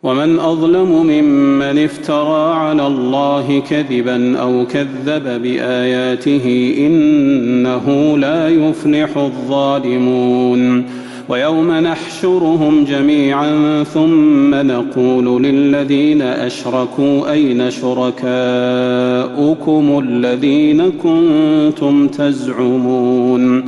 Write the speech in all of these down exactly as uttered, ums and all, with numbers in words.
ومن أظلم ممن افترى على الله كذبا أو كذب بآياته إنه لا يفلح الظالمون. ويوم نحشرهم جميعا ثم نقول للذين أشركوا أين شركاؤكم الذين كنتم تزعمون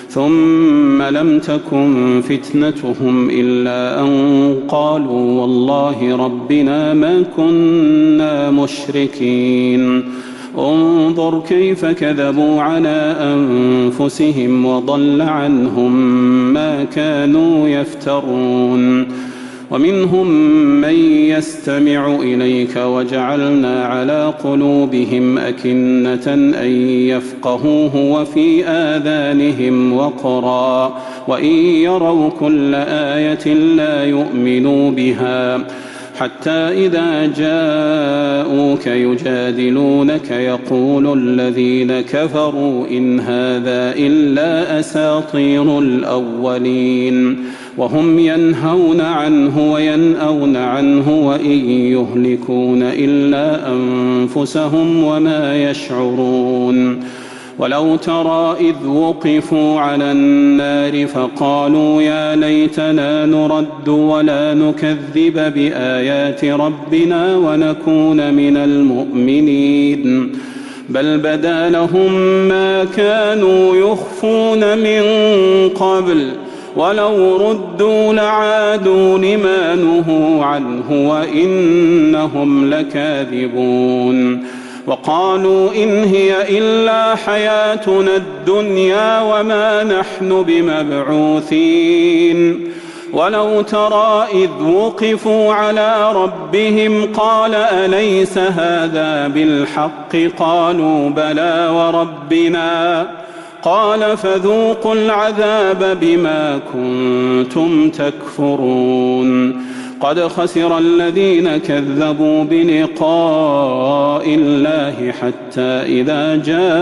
ثم لم تكن فتنتهم إلا أن قالوا والله ربنا ما كنا مشركين. انظر كيف كذبوا على أنفسهم وضل عنهم ما كانوا يفترون. ومنهم من يستمع إليك وجعلنا على قلوبهم أكنة أن يفقهوه وفي آذانهم وقرا وإن يروا كل آية لا يؤمنوا بها حتى إذا جاءوك يجادلونك يقول الذين كفروا إن هذا إلا أساطير الأولين وهم ينهون عنه وينأون عنه وإن يهلكون إلا أنفسهم وما يشعرون. ولو ترى إذ وقفوا على النار فقالوا يا ليتنا نرد ولا نكذب بآيات ربنا ونكون من المؤمنين بل بدا لهم ما كانوا يخفون من قبل ولو ردوا لعادوا لما نهوا عنه وإنهم لكاذبون. وقالوا إن هي إلا حياتنا الدنيا وما نحن بمبعوثين. ولو ترى إذ وقفوا على ربهم قال أليس هذا بالحق قالوا بلى وربنا قال فذوقوا العذاب بما كنتم تكفرون. قد خسر الذين كذبوا بلقاء الله حتى إذا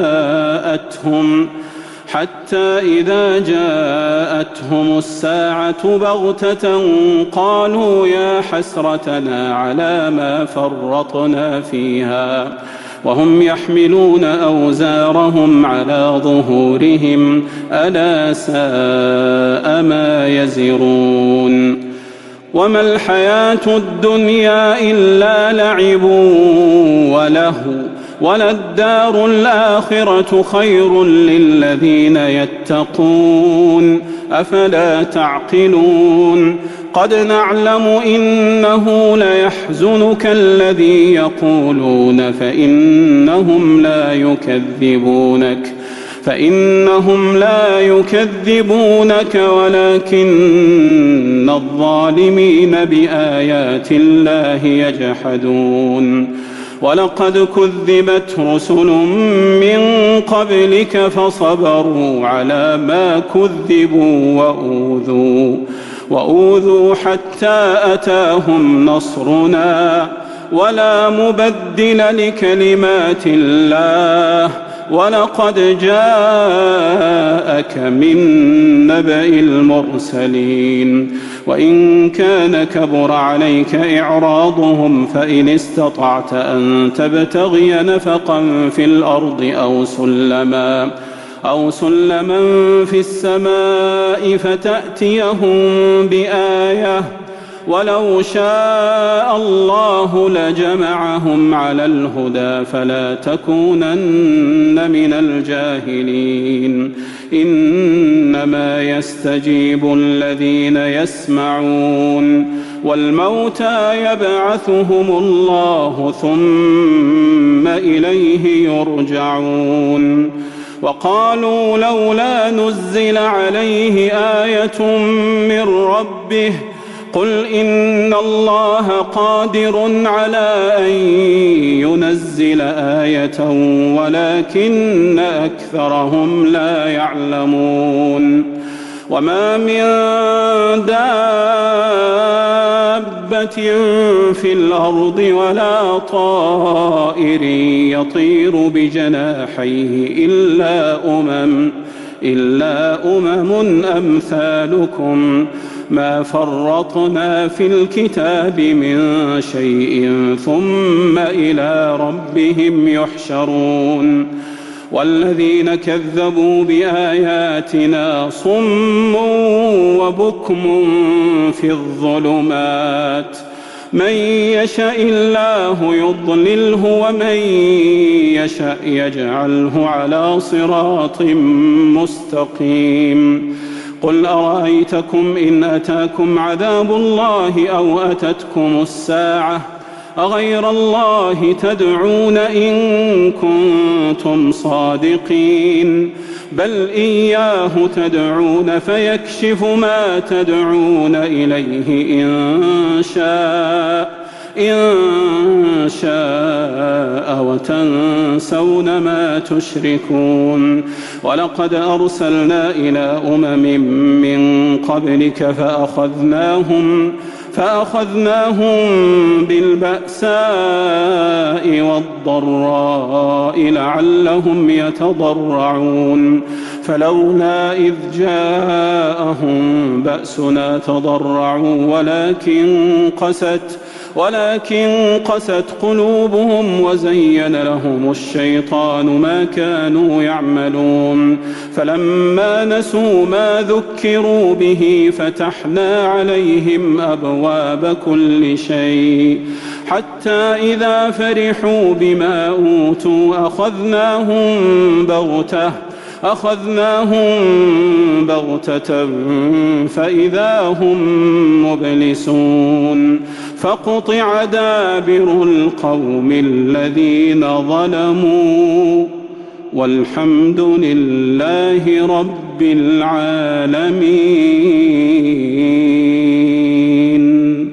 جاءتهم حتى إذا جاءتهم الساعة بغتة قالوا يا حسرتنا على ما فرطنا فيها وهم يحملون أوزارهم على ظهورهم ألا ساء ما يزرون. وما الحياة الدنيا إلا لعب ولهو وللدار الآخرة خير للذين يتقون أفلا تعقلون. قد نعلم إنه ليحزنك الذي يقولون فإنهم لا يكذبونك فإنهم لا يكذبونك ولكن الظالمين بآيات الله يجحدون. ولقد كذبت رسل من قبلك فصبروا على ما كذبوا وأوذوا وأوذوا حتى أتاهم نصرنا ولا مبدل لكلمات الله ولقد جاءك من نبأ المرسلين. وإن كان كبر عليك إعراضهم فإن استطعت أن تبتغي نفقا في الأرض أو سلما أو سلما في السماء فتأتيهم بآية ولو شاء الله لجمعهم على الهدى فلا تكونن من الجاهلين. إنما يستجيب الذين يسمعون والموتى يبعثهم الله ثم إليه يرجعون. وقالوا لولا نزل عليه آية من ربه قل إن الله قادر على أن ينزل آية ولكن أكثرهم لا يعلمون. وما من دابة في الأرض ولا طائر يطير بجناحيه إلا أمم إلا أمم أمثالكم ما فرطنا في الكتاب من شيء ثم إلى ربهم يحشرون والذين كذبوا بآياتنا صم وبكم في الظلمات من يشاء الله يضلله ومن يشاء يجعله على صراط مستقيم قل أرأيتكم إن أتاكم عذاب الله أو أتتكم الساعة أغير الله تدعون إن كنتم صادقين بل إياه تدعون فيكشف ما تدعون إليه إن شاء إن شاء وتنسون ما تشركون ولقد أرسلنا إلى أمم من قبلك فأخذناهم فأخذناهم بالبأساء والضراء لعلهم يتضرعون فلولا إذ جاءهم بأسنا تضرعوا ولكن قست ولكن قست قلوبهم وزين لهم الشيطان ما كانوا يعملون فلما نسوا ما ذكروا به فتحنا عليهم أبواب كل شيء حتى إذا فرحوا بما أوتوا أخذناهم بغتة أخذناهم بغتة فإذا هم مبلسون فقطع دابر القوم الذين ظلموا والحمد لله رب العالمين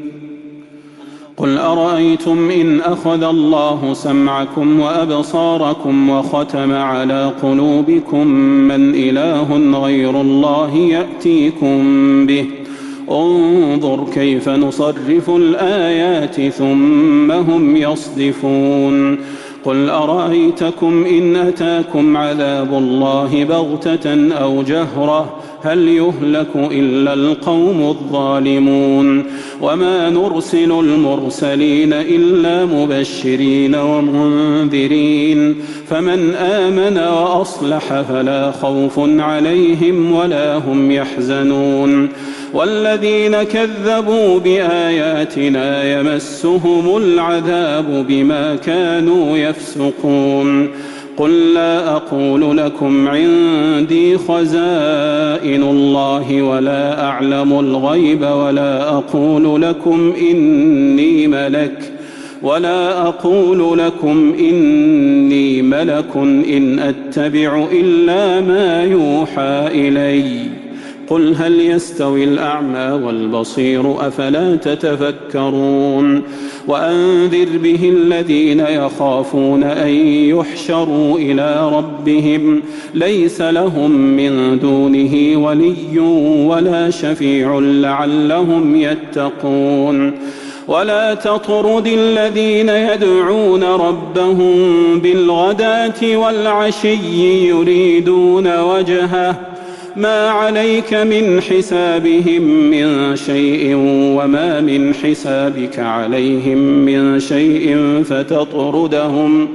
قل أرأيتم إن أخذ الله سمعكم وأبصاركم وختم على قلوبكم من إله غير الله يأتيكم به انظر كيف نصرف الآيات ثم هم يصدفون قل أرأيتكم إن أتاكم عذاب الله بغتة أو جهرة هل يهلك إلا القوم الظالمون وما نرسل المرسلين إلا مبشرين ومنذرين فمن آمن وأصلح فلا خوف عليهم ولا هم يحزنون والذين كذبوا بآياتنا يمسهم العذاب بما كانوا يفسقون قل لا أقول لكم عندي خزائن الله ولا أعلم الغيب ولا أقول لكم إني ملك ولا أقول لكم إني ملك إن أتبع إلا ما يوحى إلي قل هل يستوي الأعمى والبصير أفلا تتفكرون وأنذر به الذين يخافون أن يحشروا إلى ربهم ليس لهم من دونه ولي ولا شفيع لعلهم يتقون ولا تطرد الذين يدعون ربهم بالغداة والعشي يريدون وجهه ما عليك من حسابهم من شيء وما من حسابك عليهم من شيء فتطردهم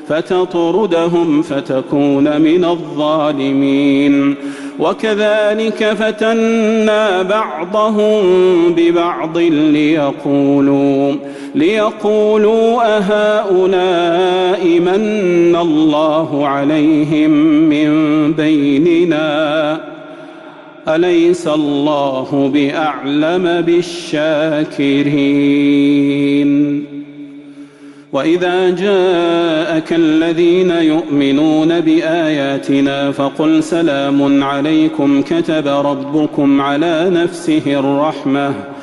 فتطردهم فتكون من الظالمين وكذلك فتنا بعضهم ببعض ليقولوا ليقولوا أهؤلاء من الله عليهم من بيننا أليس الله بأعلم بالشاكرين وإذا جاءك الذين يؤمنون بآياتنا فقل سلام عليكم كتب ربكم على نفسه الرحمة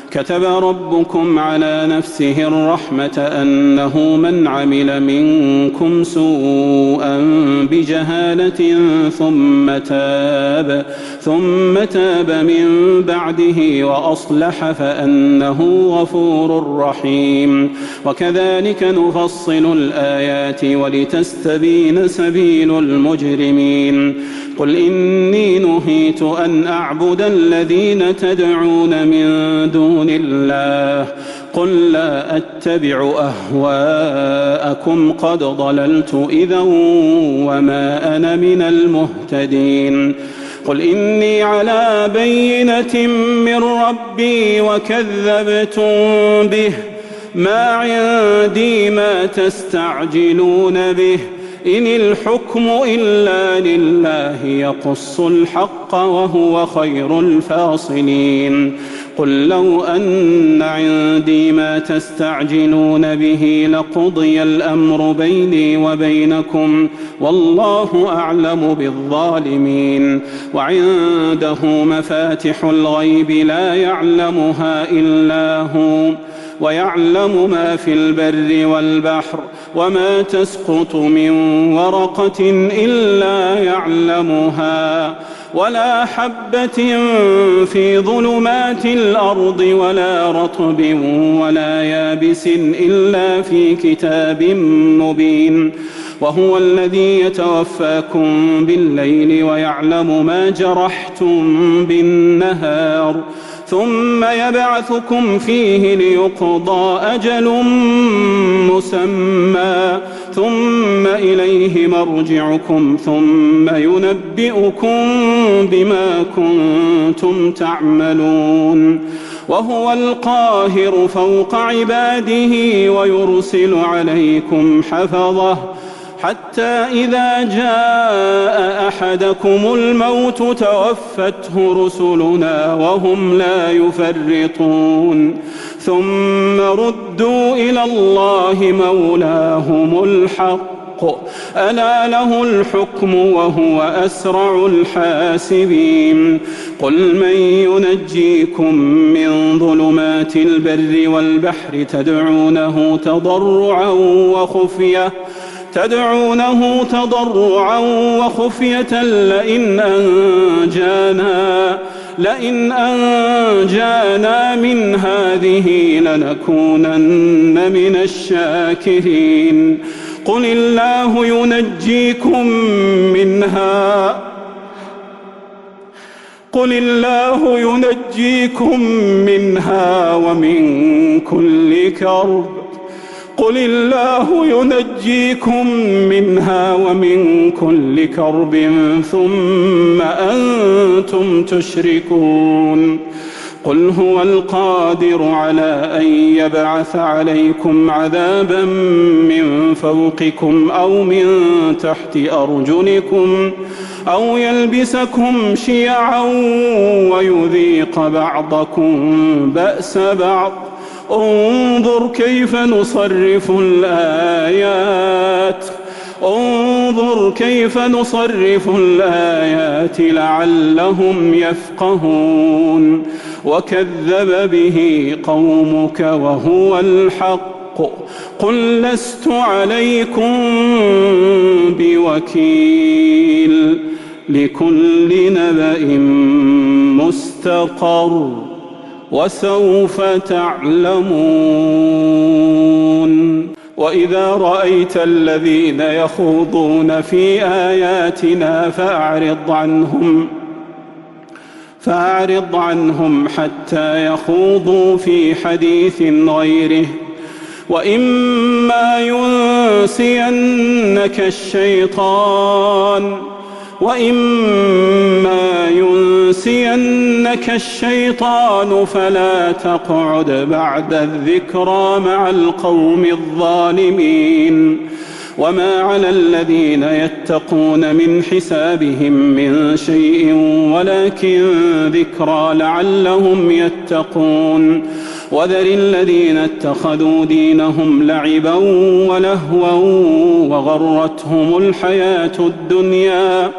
كتب ربكم على نفسه الرحمة أنه من عمل منكم سوءا بجهالة ثم تاب ثم تاب من بعده وأصلح فأنه غفور رحيم. وكذلك نفصل الآيات ولتستبين سبيل المجرمين. قل إني نهيت أن أعبد الذين تدعون من دون الله قل لا أتبع أهواءكم قد ضللت إذا وما أنا من المهتدين. قل إني على بينة من ربي وكذبتم به ما عندي ما تستعجلون به إن الحكم إلا لله يقص الحق وهو خير الفاصلين. قل لو أن عندي ما تستعجلون به لقضي الأمر بيني وبينكم والله أعلم بالظالمين. وعنده مفاتح الغيب لا يعلمها إلا هو ويعلم ما في البر والبحر وما تسقط من ورقة إلا يعلمها ولا حبة في ظلمات الأرض ولا رطب ولا يابس إلا في كتاب مبين. وهو الذي يتوفاكم بالليل ويعلم ما جرحتم بالنهار ثم يبعثكم فيه ليقضى أجل مسمى ثم إليه مرجعكم ثم ينبئكم بما كنتم تعملون. وهو القاهر فوق عباده ويرسل عليكم حفظه حتى إذا جاء أحدكم الموت توفته رسلنا وهم لا يفرطون ثم ردوا إلى الله مولاهم الحق ألا له الحكم وهو أسرع الحاسبين. قل من ينجيكم من ظلمات البر والبحر تدعونه تضرعا وخفية تدعونه تضرعا وخفية لئن أنجانا لئن أنجانا من هذه لنكونن من الشاكرين. قل الله ينجيكم منها قل الله ينجيكم منها ومن كل كرب قل الله ينجيكم منها ومن كل كرب ثم أنتم تشركون. قل هو القادر على أن يبعث عليكم عذابا من فوقكم أو من تحت أرجلكم أو يلبسكم شيعا ويذيق بعضكم بأس بعض انظر كيف نصرف الآيات انظر كيف نصرف الآيات لعلهم يفقهون. وكذب به قومك وهو الحق قل لست عليكم بوكيل لكل نبأ مستقر وسوف تعلمون. وإذا رأيت الذين يخوضون في آياتنا فأعرض عنهم فأعرض عنهم حتى يخوضوا في حديث غيره وإما ينسينك الشيطان وإما ينسينك الشيطان فلا تقعد بعد الذكرى مع القوم الظالمين. وما على الذين يتقون من حسابهم من شيء ولكن ذكرى لعلهم يتقون. وذر الذين اتخذوا دينهم لعبا ولهوا وغرتهم الحياة الدنيا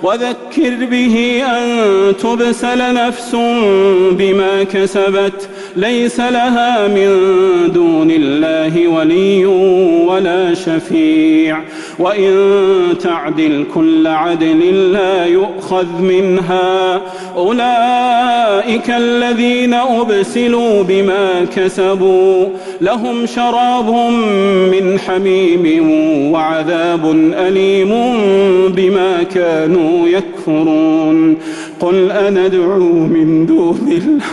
وذكر به أن تبسل نفس بما كسبت ليس لها من دون الله ولي ولا شفيع وإن تعدل كل عدل لا يؤخذ منها أولئك الذين أبسلوا بما كسبوا لهم شراب من حميم وعذاب أليم بما كانوا يكفرون قل أندعو من دون الله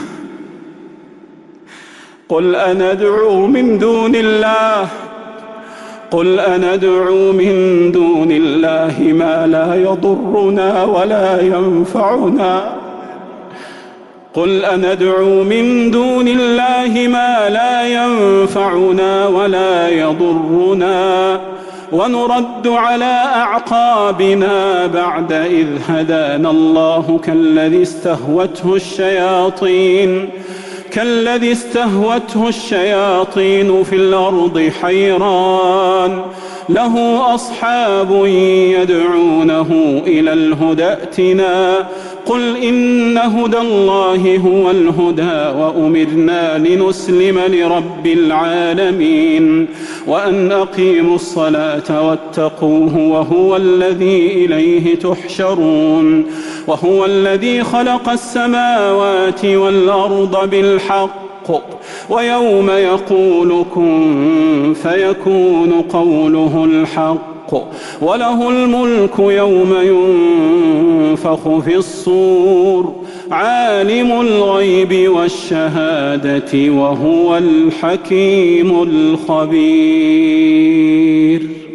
قل أندعو من دون الله قل أندعو من دون الله ما لا يضرنا ولا ينفعنا قل أندعو من دون الله ما لا ينفعنا ولا يضرنا ونرد على أعقابنا بعد إذ هدانا الله كالذي استهوته الشياطين كالذي استهوته الشياطين في الأرض حيران له أصحاب يدعونه إلى الهدى ائتنا قل إن هدى الله هو الهدى وأمرنا لنسلم لرب العالمين وأن أقيموا الصلاة واتقوه وهو الذي إليه تحشرون وهو الذي خلق السماوات والأرض بالحق ويوم يقول كن فيكون قوله الحق وله الملك يوم ينفخ في الصور عالم الغيب والشهادة وهو الحكيم الخبير.